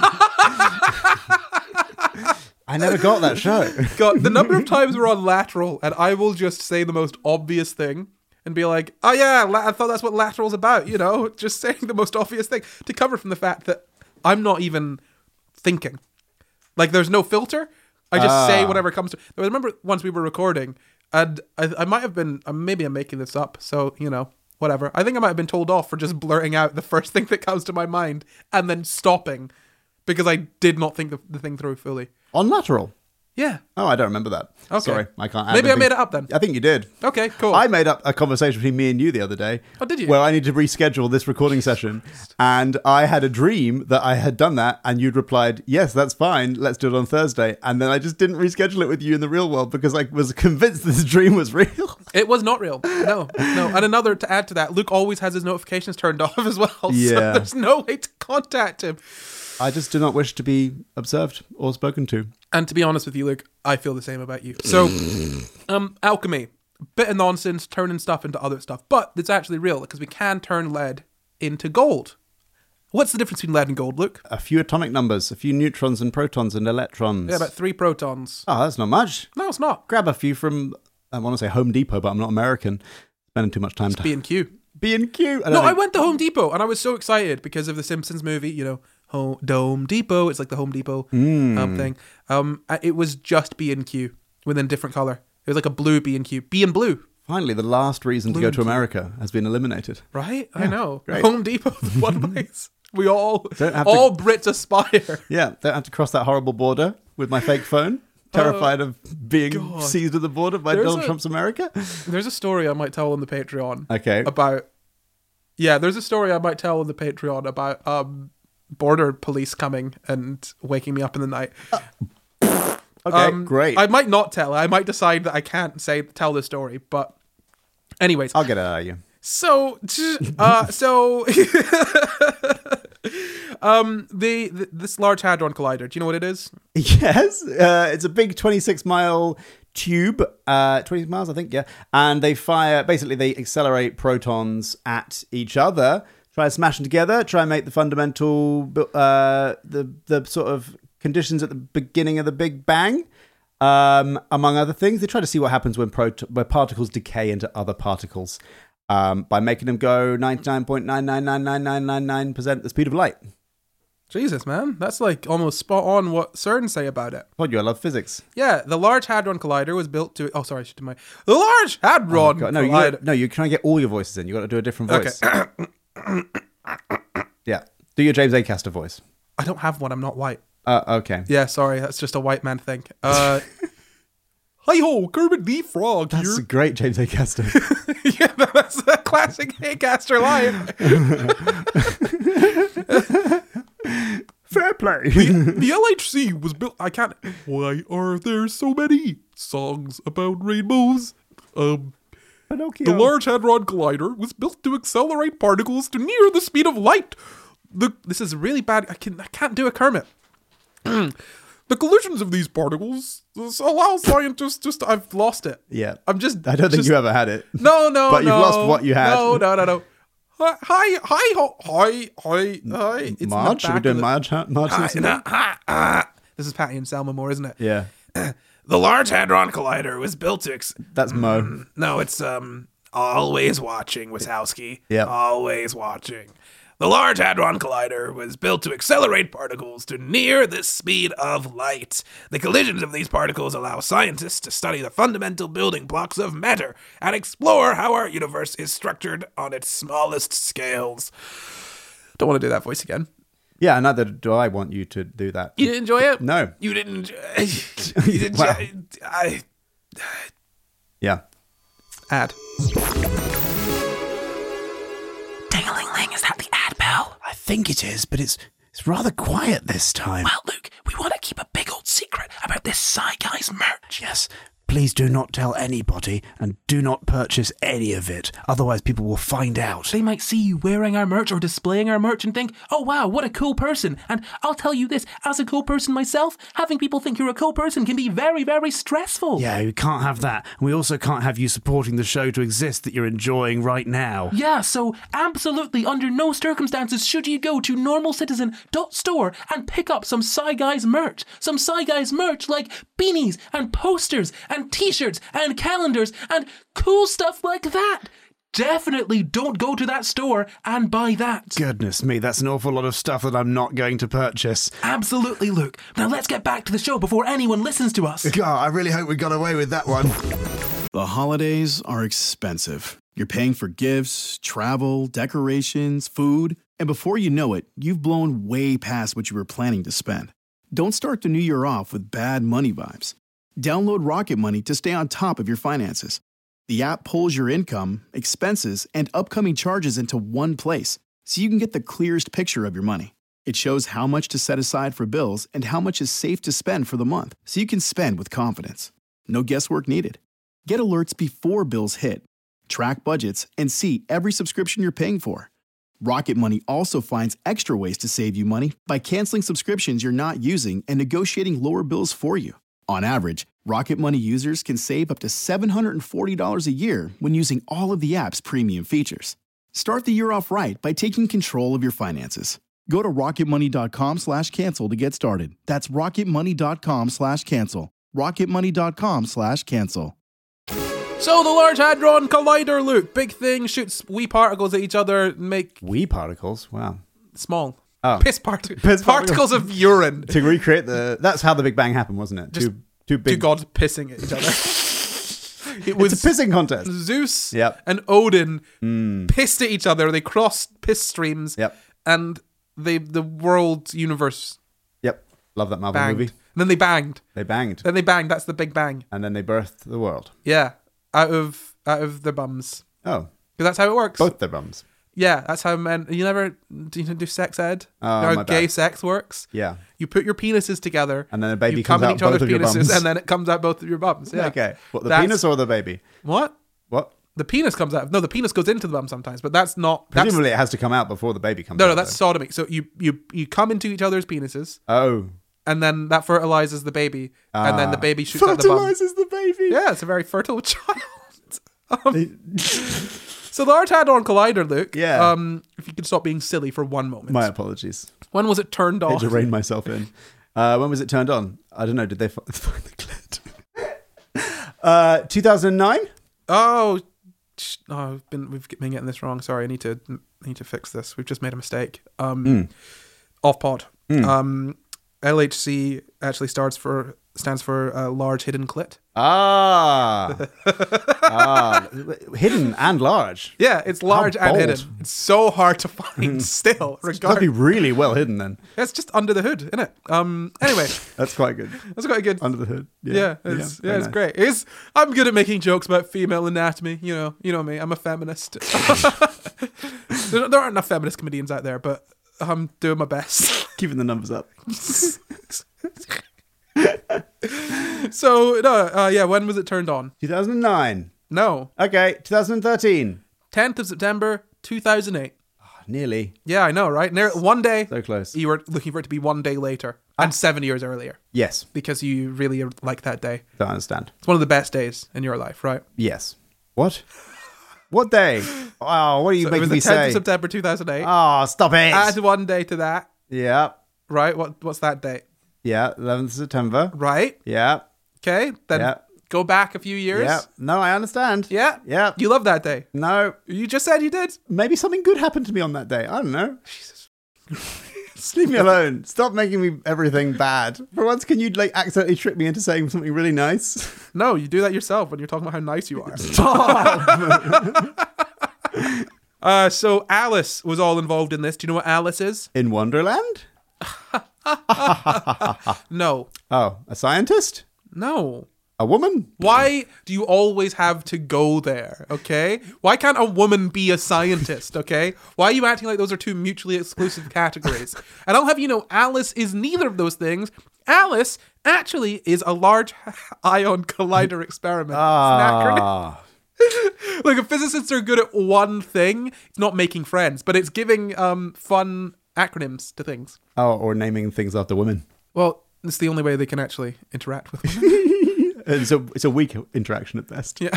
I never got that show. God, the number of times we're on lateral and I will just say the most obvious thing and be like, oh yeah, la- I thought that's what lateral's about, you know, just saying the most obvious thing to cover from the fact that I'm not even thinking. Like, there's no filter. I just Ah. say whatever comes to. I remember once we were recording, and I, I might have been. Uh, maybe I'm making this up, so you know, whatever. I think I might have been told off for just blurting out the first thing that comes to my mind and then stopping because I did not think the, the thing through fully. On Lateral. Yeah. Oh, I don't remember that. Okay. Sorry, I can't. Maybe I don't made think- it up then. I think you did. Okay. Cool. I made up a conversation between me and you the other day. Oh, did you? Where I need to reschedule this recording session. And I had a dream that I had done that. And you'd replied, yes, that's fine. Let's do it on Thursday. And then I just didn't reschedule it with you in the real world because I was convinced this dream was real. It was not real. No, no. And another to add to that, Luke always has his notifications turned off as well. So Yeah. there's no way to contact him. I just do not wish to be observed or spoken to. And to be honest with you, Luke, I feel the same about you. So, um, alchemy, bit of nonsense, turning stuff into other stuff, but it's actually real because we can turn lead into gold. What's the difference between lead and gold, Luke? A few atomic numbers, a few neutrons and protons and electrons. Yeah, about three protons. Oh, that's not much. No, it's not. Grab a few from, I want to say Home Depot, but I'm not American. Spending too much time It's to B and Q. B and Q. No, I went to Home Depot and I was so excited because of the Simpsons movie, you know, Home Dome Depot. It's like the Home Depot Mm. um, thing. Um, uh, it was just B and Q within a different color. It was like a blue B and Q. B and blue, Finally, the last reason to go to Bloom. America has been eliminated. right? I know. great. Home Depot, one place. We all, Don't have to- all Brits aspire. Yeah, don't have to cross that horrible border with my fake phone. Terrified of being God. seized at the border by There's Donald a- Trump's America. There's a story I might tell on the Patreon Okay. about. Yeah, there's a story I might tell on the Patreon about um, border police coming and waking me up in the night. Okay, Um, great. I might not tell. I might decide that I can't say tell the story. But, anyways, I'll get it out of you. so uh, so um, the, the this Large Hadron Collider. Do you know what it is? Yes, uh, it's a big twenty-six mile tube, uh, twenty miles, I think, yeah. And they fire, basically, they accelerate protons at each other, try to smash them together, try and make the fundamental, uh, the the sort of conditions at the beginning of the Big Bang. Um, among other things, they try to see what happens when prot- where particles decay into other particles um, by making them go ninety-nine point nine nine nine nine nine nine nine percent the speed of light. Jesus, man, that's like almost spot on what CERN say about it. Told you I love physics. Yeah, the Large Hadron Collider was built to. Oh, sorry, I should do my the Large Hadron Oh, God, no, you Collider. gotta, no, you're trying to get all your voices in. You got to do a different voice. Okay. Yeah, do your James Acaster voice. I don't have one. I'm not white. Uh, okay, Yeah, sorry, that's just a white man thing. Uh, hi ho, Kermit the Frog that's here. a great James Acaster. Yeah, that's a classic Haycaster line. Fair play. The, the L H C was built. I can't. Why are there so many songs about rainbows? Um, Pinocchio. the Large Hadron Collider was built to accelerate particles to near the speed of light. The this is really bad. I can I can't do a Kermit. The collisions of these particles allow scientists just. I've lost it. Yeah, I'm just. I don't think just- you ever had it. No, no, But you've no. lost what you had. No, no, no, no. Hi, hi, hi, ho- hi, hi, hi. It's in the Marge? Are we back doing of the- Marge? huh? Marge Hi, Simpson? no, hi, ah. This is Patty and Selma Moore, isn't it? Yeah, The Large Hadron Collider was built to. Ex- that's Mo. no, it's um always watching Wazowski. Yep. Always watching. The Large Hadron Collider was built to accelerate particles to near the speed of light. The collisions of these particles allow scientists to study the fundamental building blocks of matter and explore how our universe is structured on its smallest scales. Don't want to do that voice again. Yeah, neither do I want you to do that. You didn't enjoy it? No. You didn't enjoy You didn't Wow. enjoy I Yeah. Ad. Ding-a-ling-ling, is that the ad bell? I think it is, but it's it's rather quiet this time. Well, Luke, we want to keep a big old secret about this Sci Guys merch. Yes, Please do not tell anybody and do not purchase any of it. Otherwise, people will find out. They might see you wearing our merch or displaying our merch and think, oh wow, what a cool person. And I'll tell you this, as a cool person myself, having people think you're a cool person can be very, very stressful. Yeah, we can't have that. And we also can't have you supporting the show to exist that you're enjoying right now. Yeah, so absolutely under no circumstances should you go to normal citizen dot store and pick up some Psy Guys merch. Some Psy Guys merch like beanies and posters and t-shirts and calendars and cool stuff like that. Definitely don't go to that store and buy that. Goodness me, that's an awful lot of stuff that I'm not going to purchase. Absolutely, Luke. Now let's get back to the show before anyone listens to us. God, I really hope we got away with that one. The holidays are expensive. You're paying for gifts, travel, decorations, food, and before you know it, you've blown way past what you were planning to spend. Don't start the new year off with bad money vibes. Download Rocket Money to stay on top of your finances. The app pulls your income, expenses, and upcoming charges into one place, so you can get the clearest picture of your money. It shows how much to set aside for bills and how much is safe to spend for the month, so you can spend with confidence. No guesswork needed. Get alerts before bills hit, track budgets, and see every subscription you're paying for. Rocket Money also finds extra ways to save you money by canceling subscriptions you're not using and negotiating lower bills for you. On average, Rocket Money users can save up to seven hundred forty dollars a year when using all of the app's premium features. Start the year off right by taking control of your finances. Go to rocketmoney.com slash cancel to get started. That's rocketmoney.com slash cancel. rocketmoney.com slash cancel. So the Large Hadron Collider, Luke. Big thing, shoots wee particles at each other, make Wee particles? Wow. small. Oh. Piss, part- Piss particles of urine. To recreate the... That's how the Big Bang happened, wasn't it? Just two, two big... Two gods pissing at each other. It was It's a pissing contest. Zeus Yep. and Odin Mm. pissed at each other. They crossed piss streams. Yep. And they the world universe Yep. Love that Marvel banged. movie. And then they banged. They banged. Then they banged. That's the Big Bang. And then they birthed the world. Yeah. Out of out of their bums. Oh. Because that's how it works. Both their bums. Yeah, that's how men. You never do, you do sex ed? Oh, you know how my gay bad. sex works? Yeah. You put your penises together, And then a baby you comes come in out each both other's of your penises, bums. and then it comes out both of your bums. Yeah. Okay. What, the That's- penis or the baby? What? What? The penis comes out. No, the penis goes into the bum sometimes, but that's not. That's, Presumably it has to come out before the baby comes no, out. no, that's though. sodomy. So you you you come into each other's penises, Oh. and then that fertilizes the baby, and then the baby shoots out the bum. Fertilizes the baby. Yeah, it's a very fertile child. um, so the Large Hadron Collider, Luke. Yeah. Um, if you could stop being silly for one moment. My apologies. When was it turned I on? had to rein myself in. Uh, when was it turned on? I don't know. Did they fi- find the clit? uh, two thousand nine? Oh, sh- oh I've been, we've been getting this wrong. Sorry, I need to I need to fix this. We've just made a mistake. Um, Mm. Off pod. Mm. Um, L H C actually starts for stands for uh, Large Hidden Clit. Ah. ah. Hidden and large. Yeah, it's large and bold. hidden. It's so hard to find still. It's got to be Regard, really well hidden then. it's just under the hood, isn't it? Um. Anyway, That's quite good. that's quite good. Under the hood. Yeah, it's yeah, very it's nice. great. It's I'm good at making jokes about female anatomy. You know, you know me. I'm a feminist. there, there aren't enough feminist comedians out there, but I'm doing my best. Keeping the numbers up. So no, uh, yeah. When was it turned on? two thousand nine. No, Okay, two thousand thirteen. tenth of September, two thousand eight. Nearly. Yeah, I know, right? Near one day. So close. You were looking for it to be one day later and seven years earlier Yes. because you really like that day. Don't understand. It's one of the best days in your life, right? Yes. What? What day? Oh, what are you So it making was the me tenth say? of September, two thousand eight. Oh, stop it. Add one day to that, yeah. right? What What's that date? Yeah. eleventh of September. Right? Yeah. Okay, then Yeah. go back a few years. Yeah. No, I understand. Yeah. Yeah. You love that day. No. You just said you did. Maybe something good happened to me on that day. I don't know. Jesus. Just leave me alone. Stop making me everything bad. For once, can you like accidentally trick me into saying something really nice? No, you do that yourself when you're talking about how nice you are. uh, so Alice was all involved in this. Do you know what Alice is? In Wonderland? No. Oh, a scientist? No. A woman? Why do you always have to go there, okay? Why can't a woman be a scientist, okay? Why are you acting like those are two mutually exclusive categories? And I'll have you know, Alice is neither of those things. Alice actually is a large ion collider experiment. It's an acronym. Ah. Like, if physicists are good at one thing, it's not making friends, but it's giving um, fun acronyms to things. Oh, or naming things after women. Well, it's the only way they can actually interact with women. It's a, it's a weak interaction at best. Yeah.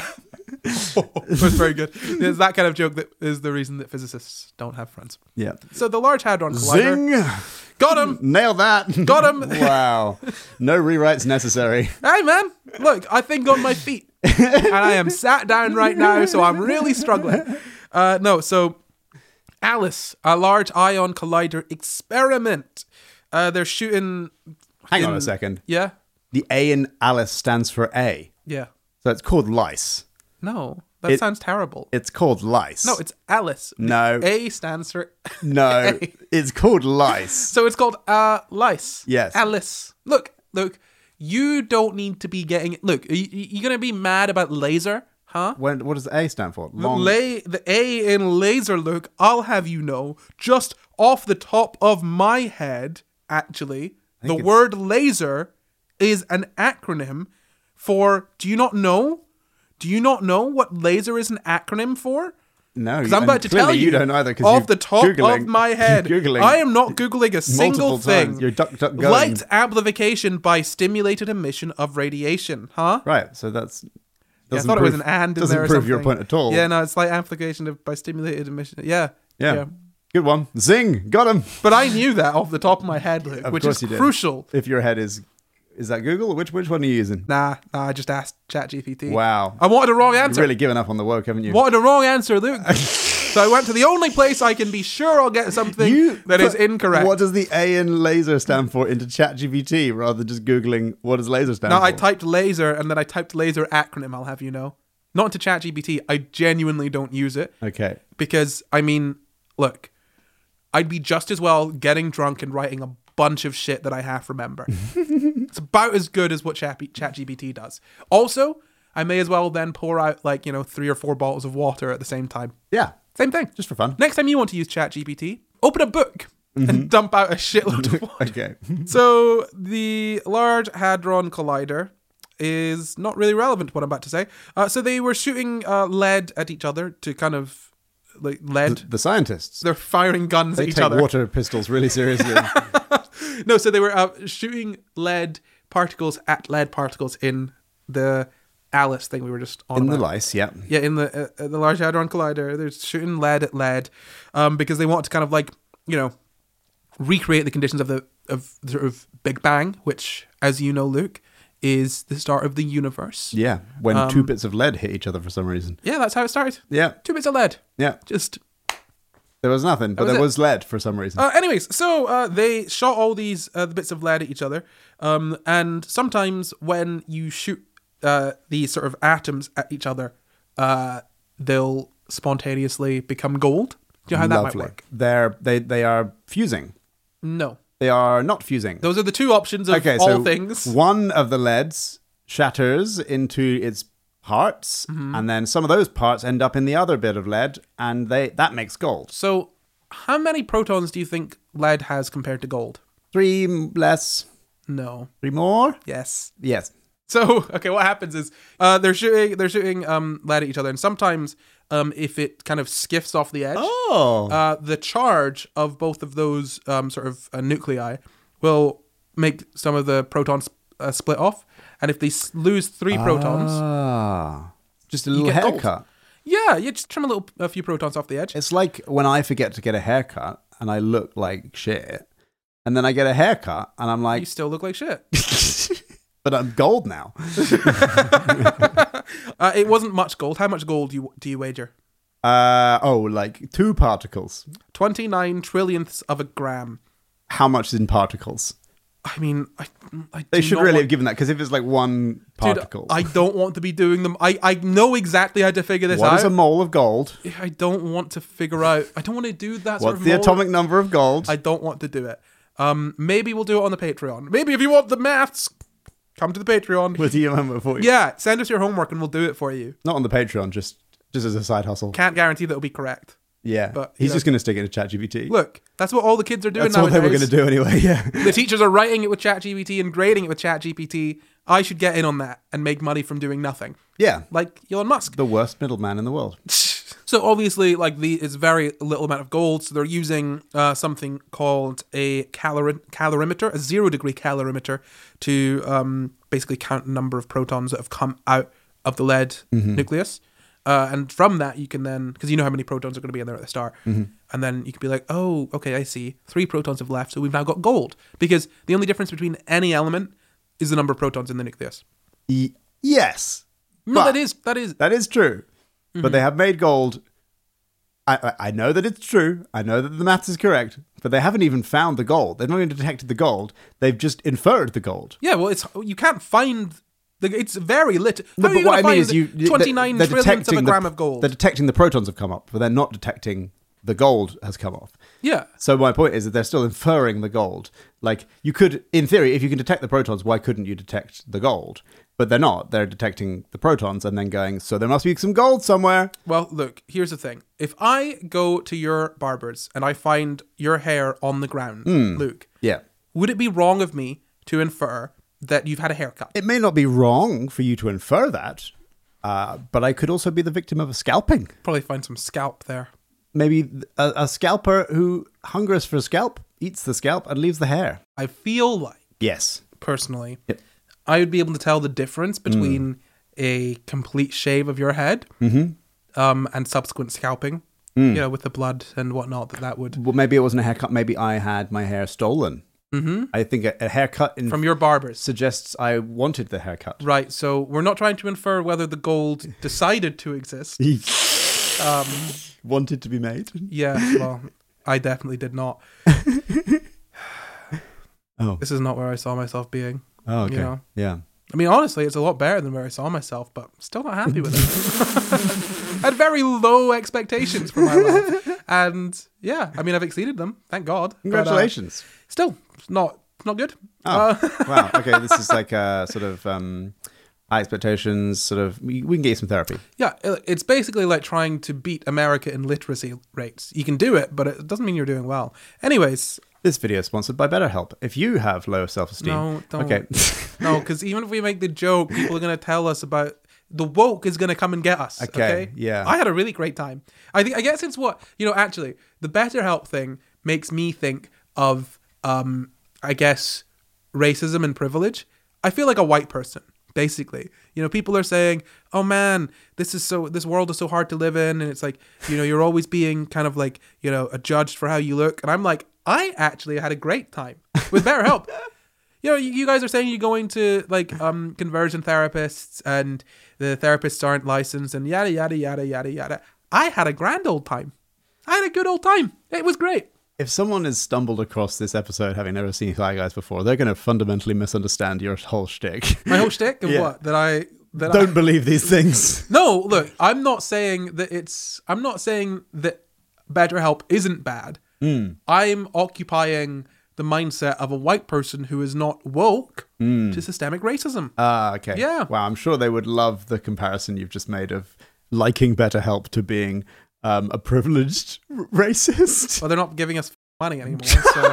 Oh, it was very good. It's that kind of joke that is the reason that physicists don't have friends. Yeah. So the Large Hadron Collider. Zing! Got him! Nail that! Got him! Wow. No rewrites necessary. Hey, man. Look, I think on my feet. And I am sat down right now, so I'm really struggling. Uh, no, so ALICE, a Large Ion Collider experiment. Uh, they're shooting... Hang in- on a second. Yeah? The A in ALICE stands for A. Yeah. So it's called lice. No, that It- sounds terrible. It's called lice. No, it's ALICE. No. A stands for... No. A. It's called lice. So it's called uh, lice. Yes. ALICE. Look, look, you don't need to be getting... Look, are you, you going to be mad about laser? Huh? When, what does the A stand for? The, Long. lay, the A in laser, Luke, I'll have you know, just off the top of my head, actually, the it's- word laser is an acronym for... Do you not know? Do you not know what laser is an acronym for? No. Because I'm and about to clearly tell you, you don't either. 'cause off you're the top Googling- of my head, Googling I am not Googling a single multiple thing. times. You're duck, duck, going. Light amplification by stimulated emission of radiation, huh? Right, so that's... Yeah, I doesn't thought it was prove- an and in doesn't there or prove something. your point at all. Yeah, no, it's light amplification of, by stimulated emission. Yeah, Yeah. Good one. Zing! Got him! But I knew that off the top of my head, Luke, Of which course is you did. crucial. If your head is... Is that Google? Which which one are you using? Nah, nah, I just asked ChatGPT. Wow. I wanted a wrong You've answer. really given up on the woke, haven't you? Wanted a wrong answer, Luke. So I went to the only place I can be sure I'll get something You that is put- incorrect. What does the A in laser stand for into ChatGPT rather than just Googling what does laser stand No, for? I typed laser and then I typed laser acronym, I'll have you know. Not into ChatGPT. I genuinely don't use it Okay. because, I mean, look, I'd be just as well getting drunk and writing a bunch of shit that I half remember. It's about as good as what Chat- ChatGPT does. Also, I may as well then pour out, like, you know, three or four bottles of water at the same time. Yeah. Same thing. Just for fun. Next time you want to use ChatGPT, open a book and dump out a shitload of water. Okay. So the Large Hadron Collider is not really relevant to what I'm about to say. Uh, so they were shooting uh, lead at each other to kind of like lead. The scientists. They're firing guns They at each take other. water pistols really seriously. No, so they were uh, shooting lead particles at lead particles in the ALICE thing we were just on in the about. lice, yeah. Yeah, in the uh, uh, the Large Hadron Collider, they're shooting lead at lead, um, because they want to kind of like, you know, recreate the conditions of the of the sort of Big Bang, which, as you know, Luke, is the start of the universe. Yeah. When Um, two bits of lead hit each other for some reason. Yeah, that's how it started. Yeah. Two bits of lead. Yeah. Just. There was nothing, but was there it. was lead for some reason. Uh, anyways, so uh, they shot all these uh, bits of lead at each other, um, and sometimes when you shoot uh, these sort of atoms at each other, uh, they'll spontaneously become gold. Do you know how that Lovely. might work? They're they they are fusing. No. They are not fusing. Those are the two options of okay, all so things. one of the leads shatters into its parts, Mm-hmm. and then some of those parts end up in the other bit of lead, and they that makes gold. So, how many protons do you think lead has compared to gold? Three m- less, No. three more. Yes. Yes. So, okay, what happens is uh, they're shooting they're shooting um, lead at each other, and sometimes um, if it kind of skiffs off the edge, Oh. uh, the charge of both of those um, sort of uh, nuclei will make some of the protons uh, split off, and if they s- lose three protons, Ah. Just a little get gold. haircut. yeah, you just trim a little a few protons off the edge. It's like when I forget to get a haircut and I look like shit, and then I get a haircut and I'm You like, still look like shit. but I'm gold now. Uh, it wasn't much gold. How much gold do you, do you wager? Uh oh, like two particles. twenty-nine trillionths of a gram. How much is in particles? I mean, I, I They do should not really want- have given that, because if it's like one particle, Dude, I don't want to be doing them. I, I know exactly how to figure this what out. is a mole of gold? I don't want to figure out. I don't want to do that sort What's of the mold. atomic number of gold? I don't want to do it. Um, maybe we'll do it on the Patreon. Maybe if you want the maths, come to the Patreon. We'll do your homework for you. Yeah, send us your homework and we'll do it for you. Not on the Patreon, just just as a side hustle. Can't guarantee that it'll be correct. Yeah, But, you he's know, just going to stick it into ChatGPT. Look, that's what all the kids are doing That's nowadays. what they were going to do anyway, yeah. The teachers are writing it with ChatGPT and grading it with ChatGPT. I should get in on that and make money from doing nothing. Yeah. Like Elon Musk. The worst middleman in the world. So obviously, like, the it's very little amount of gold. So they're using uh, something called a calori- calorimeter, a zero degree calorimeter, to um, basically count the number of protons that have come out of the lead Mm-hmm. nucleus. Uh, and from that, you can then, because you know how many protons are going to be in there at the start, Mm-hmm. and then you can be like, oh, okay, I see. Three protons have left, so we've now got gold. Because the only difference between any element is the number of protons in the nucleus. Y- yes. No, But- that is that is That is true. Mm-hmm. But they have made gold. I, I I know that it's true. I know that the maths is correct. But they haven't even found the gold. They've not even detected the gold. They've just inferred the gold. yeah. Well, it's you can't find the. It's very little. How No, are but you what going I to mean find is you you- twenty-nine they're trillionths of a detecting gram the, of gold? They're detecting the protons have come up, but they're not detecting the gold has come off. Yeah. So my point is that they're still inferring the gold. Like, you could, in theory, if you can detect the protons, why couldn't you detect the gold? But they're not. They're detecting the protons and then going, so there must be some gold somewhere. Well, look, here's the thing. If I go to your barber's and I find your hair on the ground, Hmm. Luke, Yeah. would it be wrong of me to infer that you've had a haircut? It may not be wrong for you to infer that, uh, but I could also be the victim of a scalping. Probably find some scalp there. Maybe a, a scalper who hungers for a scalp, eats the scalp, and leaves the hair. I feel like, Yes. personally, Yep. I would be able to tell the difference between a complete shave of your head um, and subsequent scalping. You know, with the blood and whatnot, that that would Well, maybe it wasn't a haircut. Maybe I had my hair stolen. Mm-hmm. I think a, a haircut in from your barber's. suggests I wanted the haircut. Right, so we're not trying to infer whether the gold decided to exist. Um, Wanted to be made. yeah, well, I definitely did not. Oh. This is not where I saw myself being. Oh, okay. You know? Yeah. I mean, honestly, it's a lot better than where I saw myself, but still not happy with it. I had very low expectations for my life. And yeah, I mean, I've exceeded them. Thank God. But, uh, Congratulations. still, it's not, it's not good. Oh, Uh, wow. Okay, this is like a sort of um, high expectations, sort of, we, we can get you some therapy. yeah, it- it's basically like trying to beat America in literacy rates. You can do it, but it doesn't mean you're doing well. Anyways, This video is sponsored by BetterHelp. If you have low self-esteem. No, don't. Okay. no, because even if we make the joke, people are going to tell us about the woke is going to come and get us. Okay, Okay, yeah. I had a really great time. I think I guess it's what you know. Actually, the BetterHelp thing makes me think of, um, I guess, racism and privilege. I feel like a white person. Basically, you know, people are saying, "Oh man, this is so. This world is so hard to live in," and it's like, you know, you're always being kind of like, you know, judged for how you look. And I'm like, I actually had a great time with BetterHelp. You know, you you guys are saying you're going to like um conversion therapists and the therapists aren't licensed and yada yada yada yada yada. I had a grand old time. I had a good old time. It was great. If someone has stumbled across this episode having never seen Thigh Guys before, they're going to fundamentally misunderstand your whole shtick. My whole shtick of Yeah. what that I that Don't I, believe these things. no look. I'm not saying that it's. I'm not saying that BetterHelp isn't bad. Mm. I'm occupying the mindset of a white person who is not woke to systemic racism. Ah, okay. Yeah. Wow, I'm sure they would love the comparison you've just made of liking BetterHelp to being um, a privileged r- racist. Well, they're not giving us money anymore, so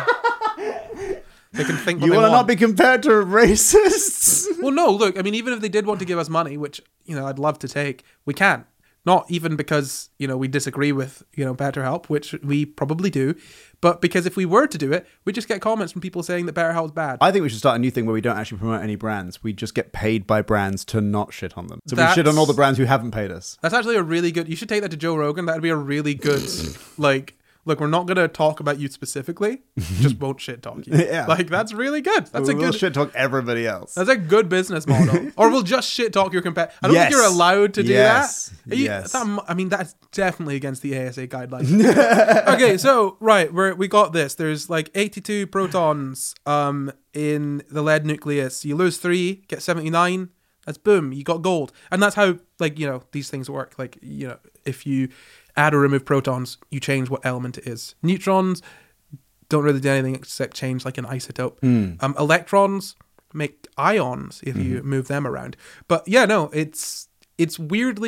they can think what You they want to want. not be compared to racists? Well, no, look, I mean, even if they did want to give us money, which, you know, I'd love to take, we can't. Not even because, you know, we disagree with, you know, BetterHelp, which we probably do, but because if we were to do it, we just get comments from people saying that BetterHelp's bad. I think we should start a new thing where we don't actually promote any brands. We just get paid by brands to not shit on them. So we shit on That's- all the brands who haven't paid us. That's actually a really good, you should take that to Joe Rogan. That'd be a really good, like, look, we're not going to talk about you specifically, just won't shit talk you. Yeah. Like, that's really good. That's a we'll good, shit talk everybody else. that's a good business model. Or we'll just shit talk your competitor. I don't Yes. think you're allowed to do Yes. that. Are you- Yes. that- I mean, that's definitely against the A S A guidelines. Okay, so, right, we're, we got this. There's like eighty-two protons um, in the lead nucleus. You lose three, get seventy-nine. That's boom, you got gold. And that's how, like, you know, these things work. Like, you know, if you add or remove protons, you change what element it is. Neutrons don't really do anything except change like an isotope. Um, electrons make ions if you move them around. But yeah, no, it's it's weirdly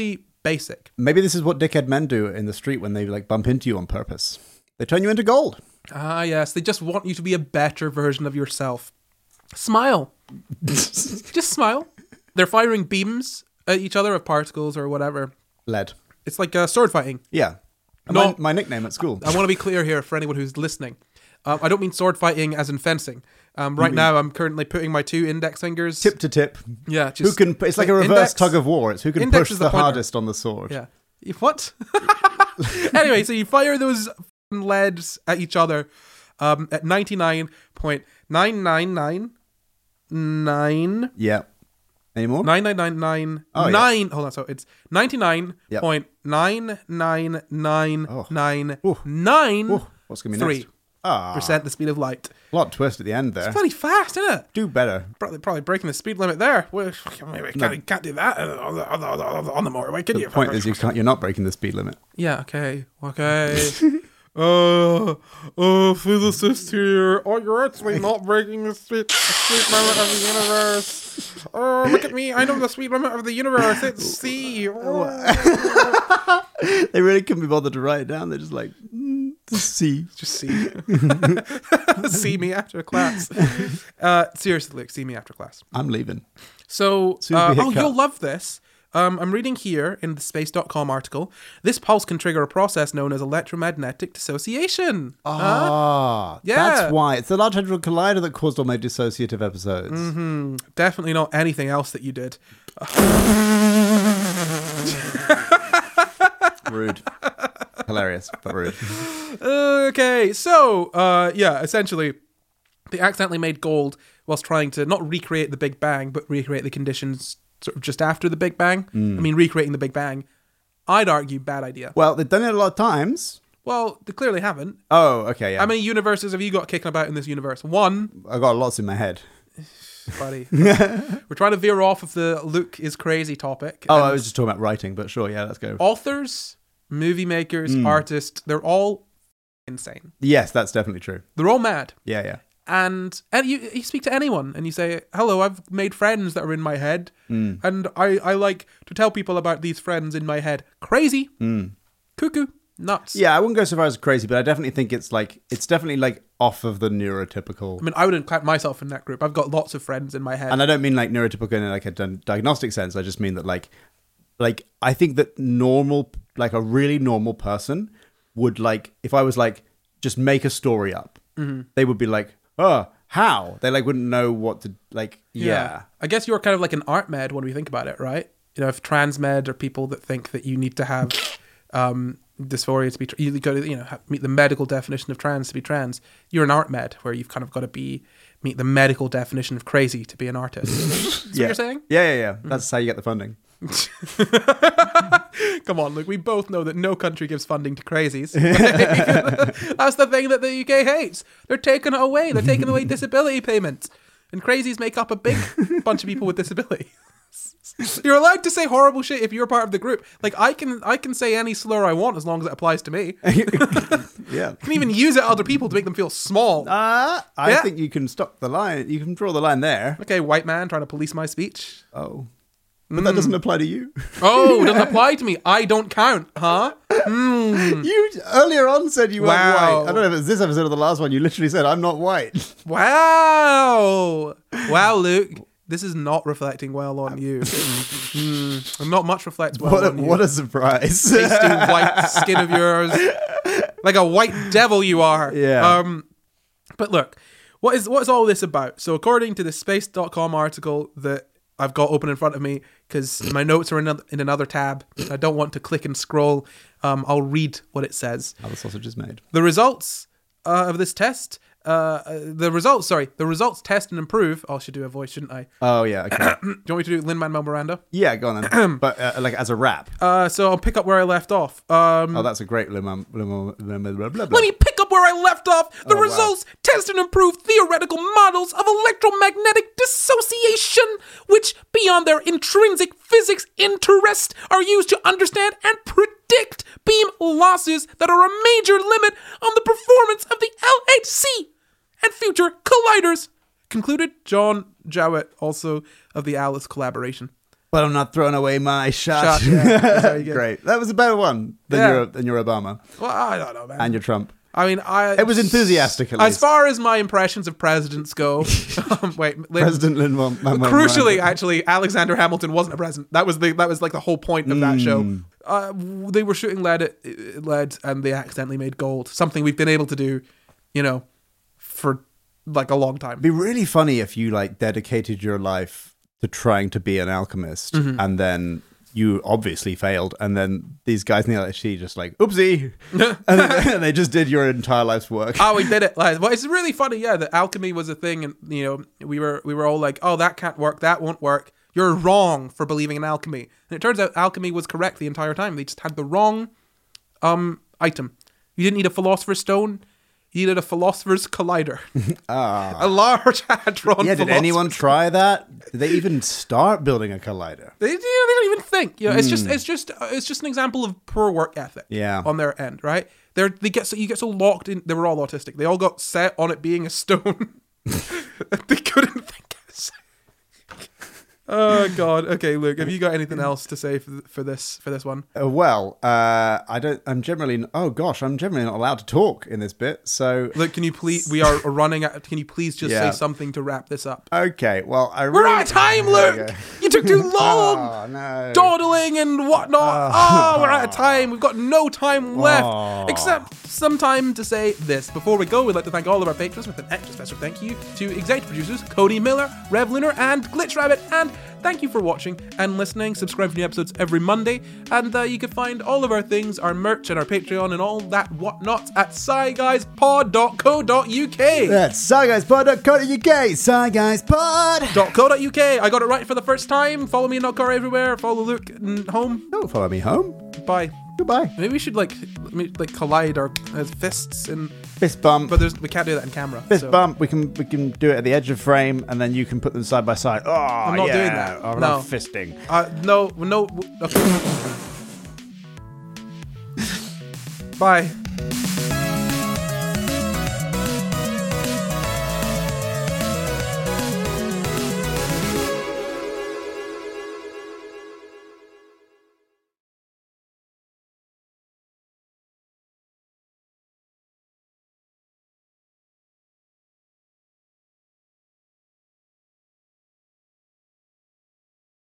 basic. Maybe this is what dickhead men do in the street when they like bump into you on purpose. They turn you into gold. Ah, yes. They just want you to be a better version of yourself. Smile. Just smile. They're firing beams at each other of particles or whatever. Lead. It's like uh, sword fighting. Yeah. No. My, my nickname at school. I want to be clear here for anyone who's listening. Um, I don't mean sword fighting as in fencing. Um, right now, I'm currently putting my two index fingers Tip to tip. Yeah, Who just can? It's like a reverse index- tug of war. It's who can index push is the, the pointer. hardest on the sword. Yeah. You- What? Anyway, so you fire those f***ing leads at each other um, at ninety-nine point nine nine nine nine Yeah. Any more? nine nine nine nine Oh, yeah. nine. Hold on, so it's ninety-nine point nine nine nine nine nine Ooh, what's going to be three next? Ah, percent the speed of light. plot twist at the end there. It's bloody fast, isn't it? Do better. Probably, probably breaking the speed limit there. Well, maybe can't, you can't do that on the, on the, on the, on the motorway, can The you? point is, you can't. You're not breaking the speed limit. Yeah, okay, okay. Uh, uh, physicist here. Oh, you're actually not breaking the speed, the speed limit of the universe. Oh, look at me. I know the speed limit of the universe. It's C. Oh. They really couldn't be bothered to write it down. They're just like, mm, C. Just see. See me after class. Uh, seriously, Luke, see me after class. I'm leaving. So, Soon as uh, we hit oh, cut. you'll love this. Um, I'm reading here in the space dot com article, this pulse can trigger a process known as electromagnetic dissociation. Ah, yeah. that's why. It's the Large Hadron Collider that caused all my dissociative episodes. Mm-hmm. Definitely not anything else that you did. Rude. Hilarious, but rude. Okay, so, uh, yeah, essentially, they accidentally made gold whilst trying to not recreate the Big Bang, but recreate the conditions sort of just after the Big Bang. Mm. I mean, recreating the Big Bang, I'd argue, bad idea. Well, they've done it a lot of times. Well, they clearly haven't. Oh, okay, yeah. How many universes have you got kicking about in this universe? One. I got lots in my head. Buddy. We're trying to veer off of the Luke is crazy topic. Oh, And I was just talking about writing, but sure, yeah, let's go. authors, movie makers, Mm. artists, they're all insane. Yes, that's definitely true. They're all mad. Yeah, yeah. And and you, you speak to anyone and you say, hello, I've made friends that are in my head. Mm. And I, I like to tell people about these friends in my head. Crazy. Mm. Cuckoo. Nuts. Yeah, I wouldn't go so far as crazy, but I definitely think it's like, it's definitely like off of the neurotypical. I mean, I wouldn't count myself in that group. I've got lots of friends in my head. And I don't mean like neurotypical in like a di- diagnostic sense. I just mean that like, like I think that normal, like a really normal person would like, if I was like, just make a story up, mm-hmm. they would be like, oh, how? They like wouldn't know what to like. Yeah. Yeah. I guess you're kind of like an art med when we think about it, right? You know, if trans med are people that think that you need to have um, dysphoria to be, tr- you got to, you know, have, meet the medical definition of trans to be trans. You're an art med where you've kind of got to be, meet the medical definition of crazy to be an artist. Is yeah. what you're saying? Yeah, yeah, yeah. That's how you get the funding. Come on, Luke. We both know that no country gives funding to crazies. That's the thing that the U K hates. They're taking it away. They're taking away disability payments. And crazies make up a big bunch of people with disabilities. You're allowed to say horrible shit if you're part of the group. Like, I can I can say any slur I want as long as it applies to me. Yeah. I can even use it at other people to make them feel small. Uh, I Yeah. think you can stop the line. You can draw the line there. Okay, white man trying to police my speech. Oh. But that doesn't apply to you. Oh, it doesn't apply to me. I don't count, huh? You earlier on said you weren't Wow. white. I don't know if it was this episode or the last one. You literally said, I'm not white. Wow. Wow, Luke. This is not reflecting well on you. Mm, and not much reflects well What a, on you. what a surprise. Pasty white skin of yours. Like a white devil you are. Yeah. Um, but look, what is what is all this about? So according to the space dot com article that I've got open in front of me, because my notes are in another, in another tab, I don't want to click and scroll, um, I'll read what it says. How the sausage is made. The results uh, of this test, uh, uh, the results, sorry, the results test and improve. Oh, I should do a voice, shouldn't I? Oh, yeah. Okay. Do you want me to do Lin-Manuel Miranda? Yeah, go on then. But uh, like as a rap. Uh, so I'll pick up where I left off. Um, Oh, that's a great lemon. lemon, lemon blah, blah, blah. Let me pick up where I left off. The Oh, wow. results test and improve theoretical models of electromagnetic dissociation, which, beyond their intrinsic physics interest, are used to understand and predict beam losses that are a major limit on the performance of the L H C and future colliders, concluded John Jowett, also of the ALICE collaboration. But I'm not throwing away my shot. Shot, yeah. That's very good. Great. That was a better one than, Yeah. your, than your Obama Well, I don't know, man. and your Trump. I mean, I. It was enthusiastic, at As least. far as my impressions of presidents go, um, wait, Lin- President Lin Manuel crucially, Miranda. actually, Alexander Hamilton wasn't a president. That was the that was like the whole point of that show. Mm. Uh, they were shooting lead at lead, and they accidentally made gold. Something we've been able to do, you know, for like a long time. It'd be really funny if you like dedicated your life to trying to be an alchemist, Mm-hmm. and then you obviously failed, and then these guys in the L H C just like, oopsie, and, then, and they just did your entire life's work. Oh, we did it! Like, well, it's really funny, yeah. That alchemy was a thing, and you know, we were we were all like, "Oh, that can't work. That won't work. You're wrong for believing in alchemy." And it turns out alchemy was correct the entire time. They just had the wrong um item. You didn't need a philosopher's stone. You needed a philosopher's collider. Ah. A large hadron. Yeah, did philosopher's- anyone try that? Did they even start building a collider? They, you know, they don't even think. You know, it's just, it's just, uh, it's just an example of poor work ethic. Yeah. On their end, right? They're, they get so you get so locked in. They were all autistic. They all got set on it being a stone. They couldn't think. Oh God. Okay, Luke. Have you got anything else to say for for this for this one? Uh, well, uh, I don't. I'm generally. Oh gosh, I'm generally not allowed to talk in this bit. So Luke, can you please? We are running out. Can you please just Yeah. say something to wrap this up? okay. Well, I We're really, out of time, There Luke. you go. You took too long. Oh no. Dawdling and whatnot. Oh, we're out of time. We've got no time left, Oh. except some time to say this. Before we go, we'd like to thank all of our patrons with an extra special thank you to executive producers Cody Miller, Rev Lunar, and Glitch Rabbit. And thank you for watching and listening. Subscribe for new episodes every Monday, and uh, you can find all of our things, our merch, and our Patreon, and all that whatnot at sci guys pod dot co dot uk. That's sciGuysPod dot co dot uk. sciGuysPod. dot co dot uk. I got it right for the first time. Follow me, Notcar, everywhere. Follow Luke n- home. Don't follow me home. Bye. Goodbye. Maybe we should like maybe, like collide our uh, fists and Fist bump. but there's we can't do that in camera. Fist so. bump. We can we can do it at the edge of frame, and then you can put them side by side. Oh, I'm not yeah. doing that. I'm No. not fisting. Uh, no, no. Okay. Bye.